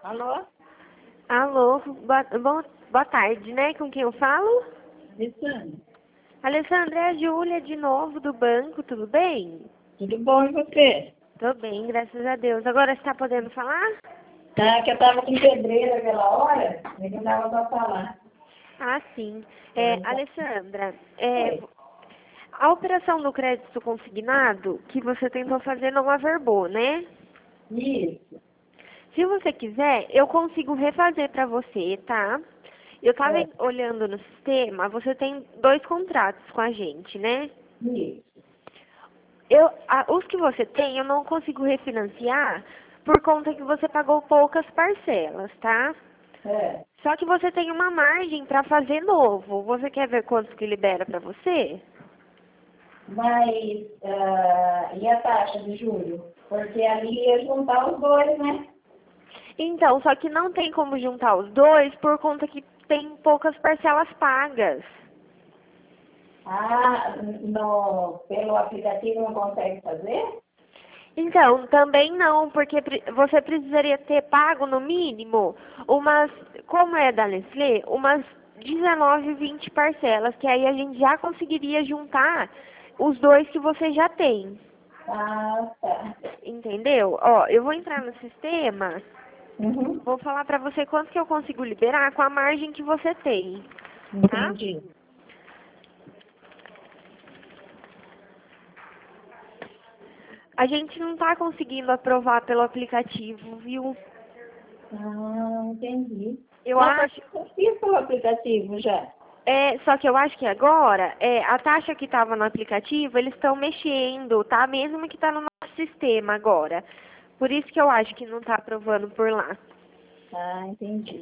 Alô? Alô, boa tarde, né? Com quem eu falo? Alessandra, Alessandra, é a Júlia de novo do banco, tudo bem? tudo bom e você? Tô bem, graças a Deus. Agora você tá podendo falar? Tá, que eu tava com pedreiro aquela hora, mas não dava pra falar. Ah, sim. Oi. Alessandra, a operação do crédito consignado que você tentou fazer não averbou, né? Isso. Se você quiser, eu consigo refazer para você, tá? Eu tava É, olhando no sistema, você tem 2 contratos com a gente, né? isso. Os que você tem, eu não consigo refinanciar por conta que você pagou poucas parcelas, tá? É. Só que você tem uma margem para fazer novo. Você quer ver quanto que libera para você? Mas, e a taxa de juros? Porque ali ia juntar os dois, né? Então, só que não tem como juntar os dois por conta que tem poucas parcelas pagas. Ah, pelo aplicativo não consegue fazer? Então, também não, porque você precisaria ter pago no mínimo umas, como é da Nestlé, umas 19, 20 parcelas, que aí a gente já conseguiria juntar os dois que você já tem. Ah, tá. Entendeu? Ó, eu vou entrar no sistema, Uhum. vou falar pra você quanto que eu consigo liberar com a margem que você tem, tá? Entendi. A gente não tá conseguindo aprovar pelo aplicativo, viu? Ah, entendi. Eu Não, mas acho. eu fiz pelo aplicativo já. Só que eu acho que agora, a taxa que estava no aplicativo, eles estão mexendo, tá? Mesmo que está no nosso sistema agora. Por isso que eu acho que não está aprovando por lá. Ah, entendi.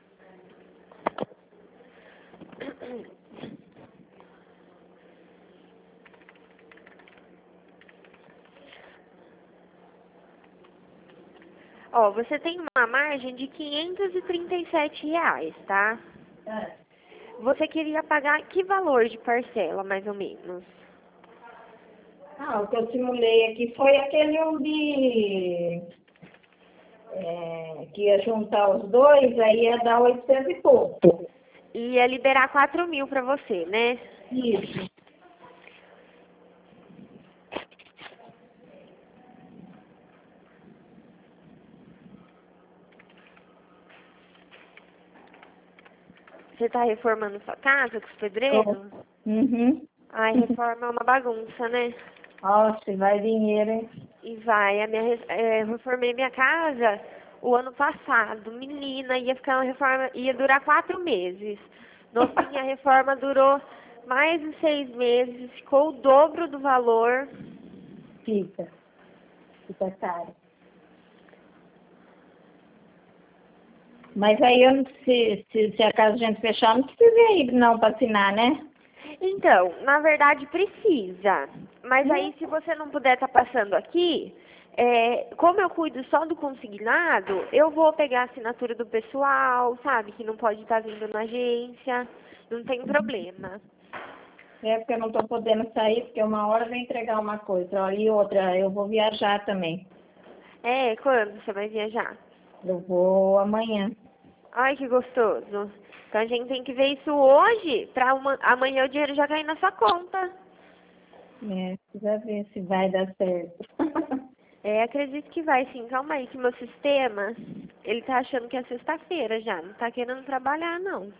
Ó, você tem uma margem de R$ 537, tá? Ah. Você queria pagar que valor de parcela, mais ou menos? Ah, o que eu simulei aqui foi aquele que ia juntar os dois, aí ia dar 800 e pouco. Ia liberar 4.000 para você, né? Isso. Você está reformando sua casa com os Tô. pedreiros? Uhum. Ai, reforma é uma bagunça, né? Nossa, vai dinheiro, hein? E vai, eu reformei minha casa o ano passado. Menina, ia ficar uma reforma, ia durar 4 meses. No fim, a reforma durou mais de 6 meses, ficou o dobro do valor. Fica. Fica caro. Mas aí, eu não, se a casa a gente fechar, não precisa ir não para assinar, né? Então, na verdade, precisa. Mas Hum. aí, se você não puder estar passando aqui, como eu cuido só do consignado, eu vou pegar a assinatura do pessoal, sabe? Que não pode estar vindo na agência. Não tem problema. É porque eu não estou podendo sair, porque uma hora vem entregar uma coisa, ó, e outra, eu vou viajar também. Quando você vai viajar? Eu vou amanhã. Ai, que gostoso. Então a gente tem que ver isso hoje, pra amanhã o dinheiro já cair na sua conta. Precisa ver se vai dar certo. Acredito que vai sim. Calma aí, que meu sistema, ele tá achando que é sexta-feira já. Não tá querendo trabalhar, não.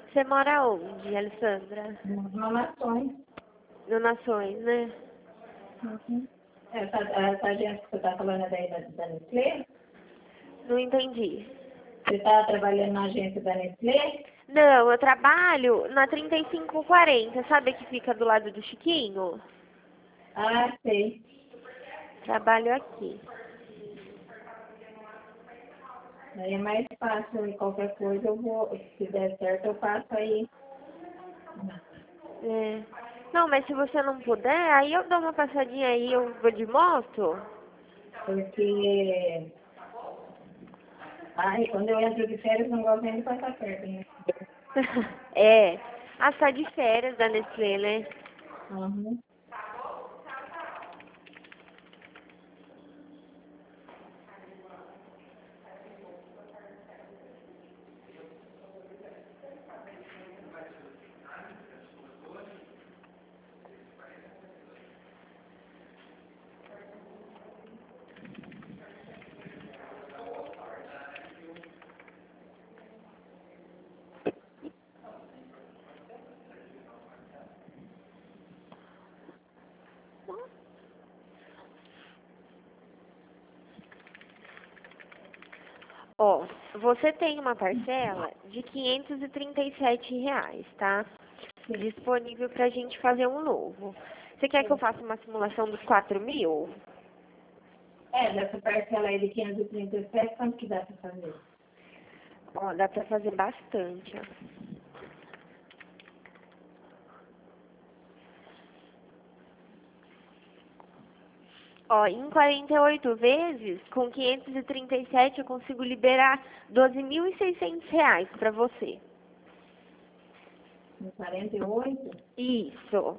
Você mora onde, Alessandra? No Nações. No Nações, né? Uhum. Essa agência que você está falando é daí da Nestlé? Não entendi. Você está trabalhando na agência da Nestlé? Não, eu trabalho na 3540, sabe que fica do lado do Chiquinho? Ah, sei. Trabalho aqui. Aí é mais fácil, e qualquer coisa eu vou, se der certo, eu passo aí. É. Não, mas se você não puder, aí eu dou uma passadinha aí, eu vou de moto. Porque quando eu entro de férias, não gosto nem de passar perto, né? É. Ah, tá de férias da Nestlé, né? Uhum. Ó, você tem uma parcela de R$ 537, tá? Disponível pra gente fazer um novo. Você quer que eu faça uma simulação dos 4.000? Dessa parcela aí de 537, quanto que dá para fazer? Ó, dá pra fazer bastante, ó. Ó, em 48 vezes, com 537 eu consigo liberar R$ 12.600 pra você. Em 48 Isso.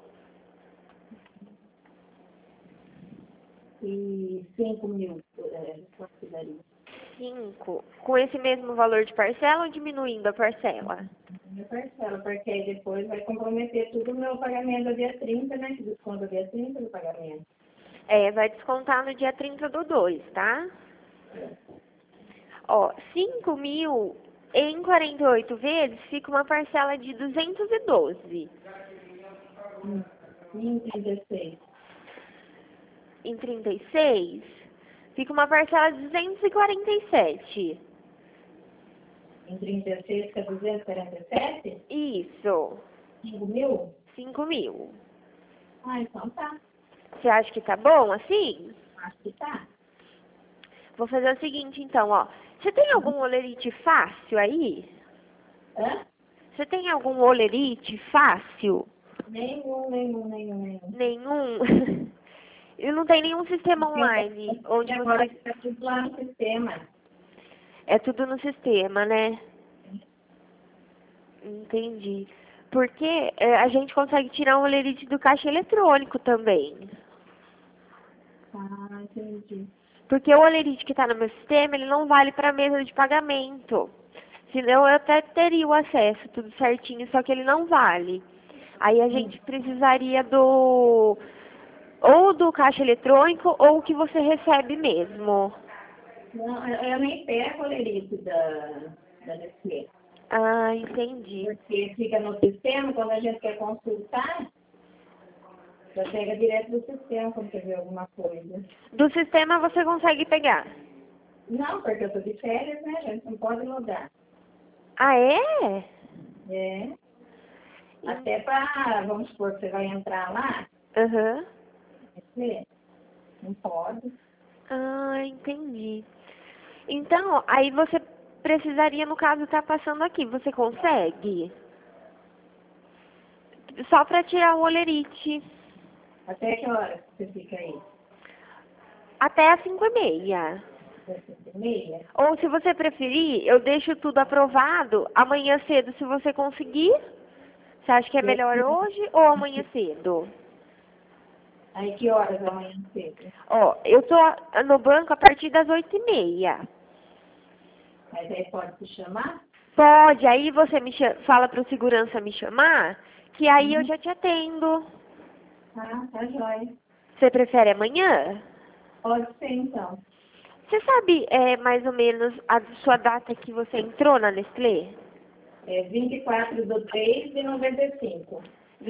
e 5 mil, quanto que daria? 5. Com esse mesmo valor de parcela ou diminuindo a parcela? Minha parcela, porque aí depois vai comprometer tudo o meu pagamento do dia 30, né? Que desconta dia 30 do pagamento. É, vai descontar no dia 30/2, tá? Ó, 5.000 em 48 vezes fica uma parcela de 212. Em 36. Em 36 fica uma parcela de 247. Em 36 fica 247? Isso, 5 mil? 5.000. Ah, então tá. Você acha que tá bom assim? Acho que tá. Vou fazer o seguinte então, ó. Você tem algum olerite fácil aí? Hã? Você tem algum olerite fácil? Nenhum. Nenhum? E não tem nenhum sistema online onde Agora você... fica tudo lá no sistema. É tudo no sistema, né? Entendi. Porque a gente consegue tirar um olerite do caixa eletrônico também. Ah, entendi. Porque o olerite que está no meu sistema, ele não vale para mesa de pagamento. Senão eu até teria o acesso, tudo certinho, só que ele não vale. Aí a gente precisaria ou do caixa eletrônico ou o que você recebe mesmo. Não, eu nem pego o lerite da Nestlé. Ah, entendi. Porque fica no sistema, quando a gente quer consultar, já pega direto do sistema quando quer ver alguma coisa. Do sistema você consegue pegar? Não, porque eu tô de férias, né? A gente não pode logar. Ah, é? É. Até para, vamos supor que você vai entrar lá, Aham. Nestlé, não pode. Ah, entendi. Então, aí você precisaria, no caso, estar passando aqui. Você consegue? Só para tirar o olerite. Até que hora você fica aí? Até às 5h30. Até 5h30? Ou, se você preferir, eu deixo tudo aprovado amanhã cedo, se você conseguir. Você acha que é melhor hoje ou amanhã cedo? Aí que horas amanhã cedo? Ó, eu tô no banco a partir das 8h30. Mas aí pode te chamar? Pode, aí você fala pro segurança me chamar, que aí eu já te atendo. Ah, tá jóia. Você prefere amanhã? Pode ser então. Você sabe mais ou menos a sua data que você entrou na Nestlé? É 24/3/95.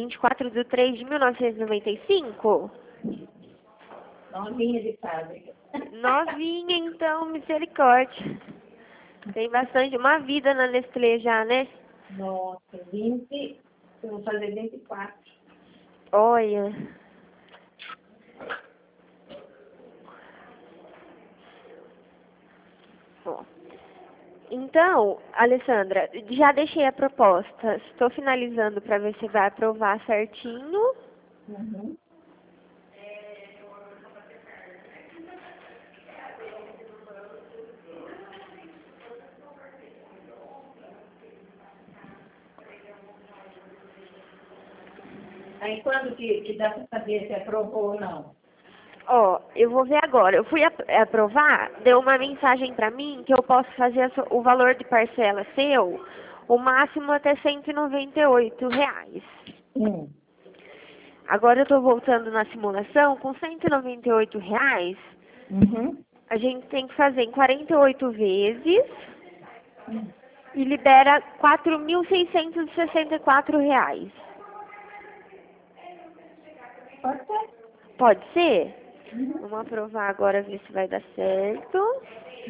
24/3/1995? Novinha de fábrica. Novinha, então, misericórdia. Tem bastante, uma vida na Nestlé já, né? Nossa, 20. Eu vou fazer 24. Olha. Ó. Então, Alessandra, já deixei a proposta. Estou finalizando para ver se vai aprovar certinho. Uhum. Aí quando que dá para saber se aprovou ou não? Ó, eu vou ver agora. Eu fui aprovar, deu uma mensagem para mim que eu posso fazer o valor de parcela seu, o máximo até R$ 198. Agora eu estou voltando na simulação, com R$ 198, Uhum. a gente tem que fazer em 48 vezes e libera R$ 4.664. Pode ser. Pode ser? Uhum. Vamos aprovar agora, ver se vai dar certo.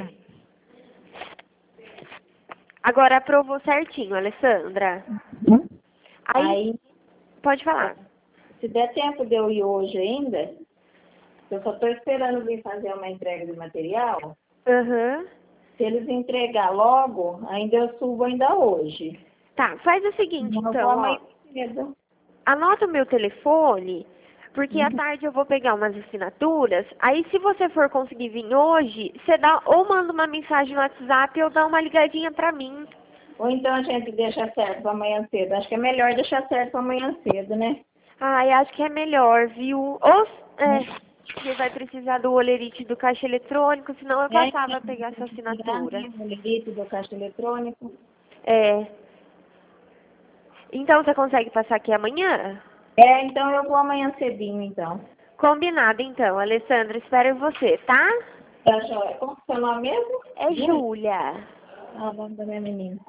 Agora aprovou certinho, Alessandra. Uhum. Aí, pode falar. Se der tempo de eu ir hoje ainda, eu só estou esperando vir fazer uma entrega de material. Aham. Se eles entregar logo, ainda eu subo ainda hoje. Tá, faz o seguinte, Não vou então, ó. amanhã cedo. Anota o meu telefone, porque à tarde eu vou pegar umas assinaturas. Aí, se você for conseguir vir hoje, você dá ou manda uma mensagem no WhatsApp ou dá uma ligadinha pra mim. Ou então a gente deixa certo para amanhã cedo. Acho que é melhor deixar certo para amanhã cedo, né? Ai, acho que é melhor, viu? Ou, você vai precisar do olerite do caixa eletrônico, senão eu passava a pegar essa assinatura. O limite do caixa eletrônico. É. Então, você consegue passar aqui amanhã? É, então eu vou amanhã cedinho, então. Combinado, então, Alessandra. Espero você, tá? Tá, joia. Como que é o seu nome mesmo? É Júlia. Ah, o nome da minha menina.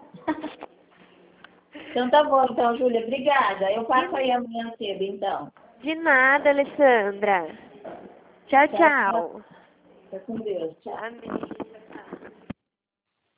Então tá bom, então, Júlia. Obrigada. Eu passo aí amanhã cedo, então. De nada, Alessandra. Tchau, Tchau, tchau. tchau. Fica com Deus. Tchau. Amém.